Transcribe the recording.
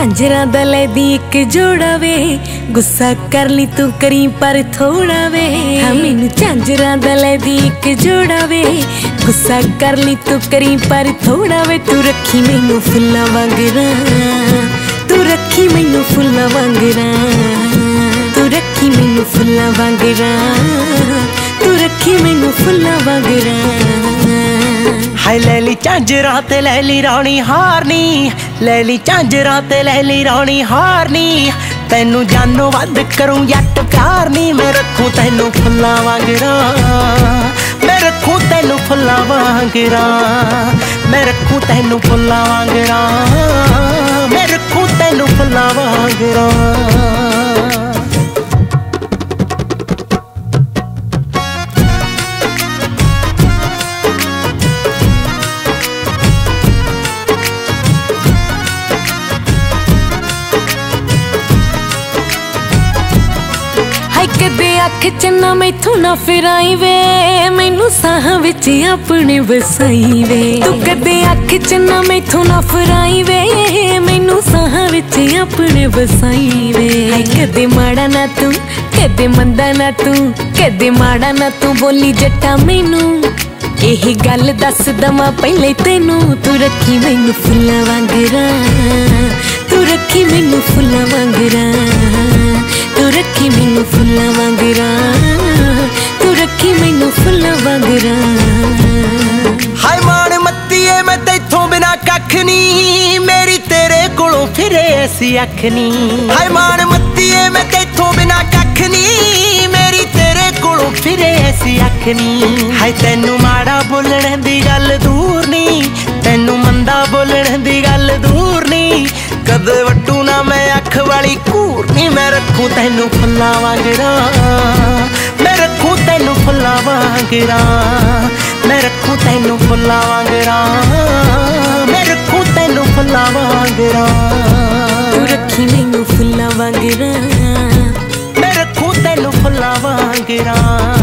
झांजरां दा लैदी इक जोड़ा वे, गुस्सा कर ली तू करी पर थोड़ा वे। हाँ मैनू झांजरां दा लैदी इक जोड़ा वे, गुस्सा कर ली तू करी पर थोड़ा वे। तू रखी मैनू फुल्लां वांगरां, तू रखी मैनू फुल्लां वांगरां, तू रखी मैनू फुल्लां वांगरां, तू रखी मैनू फुल्लां वांगरां। हाय लैली झांजरां ते लैली राणी हारनी, लैली झांजरां ते लैली राणी हारनी। तैनू जानो वध करूं जट प्यार नी, मैं रखूं तैनू फुल्लां वांगरां, मैं रखूं तैनू फुल्लां वांगरां, मैं रखूं तैनू फुल्लां वांगरां, मैं रखूं तैनू फुल्लां वांगरां। कदे अख च ना मैथों ना फिराई वे, मैनू साहां विच अपने वसाई वे। तू कदे अख च ना मैथों ना फिराई वे, मैनू साहां विच अपने वसाई वे। कदे माड़ा ना तू कदे मंदा ना तू, कदे माड़ा ना तू बोली जट्टा मैनू। यही गल दस दवां पहले तैनू, तू रखी मैनू फुल्लां वांगरां, तू रखी मैनू फुल्लां वांगरां, तू रखी मैनू फुल्लां वांगरां, तू रखी मैनू फुल्लां वांगरां। हाय मान मत्तीए मैं तैथों बिना कख नी, मेरी तेरे कोलों फिरे ऐसी अख नी। हाय मान मत्तीए मैं तैथों बिना कख नी, मेरी तेरे कोलों फिरे ऐसी अख नी। हाय तैनू माड़ा बोलण दी गल दूर नी, तैनू मंदा बोलण दी गल दूर नी। कदे वट्टू ना मैं अख वाली घूर नी, मैं रखूं तैनू फुल्लां वांगरां, मैं रखूं तैनू फुल्लां वांगरां, मैं रखूं तैनू फुल्लां वांगरां, मैं रखूं तैनू फुल्लां वांगरां। तू रखी मैनू फुल्लां वांगरां, मैं रखूं तैनू फुल्लां वांगरां।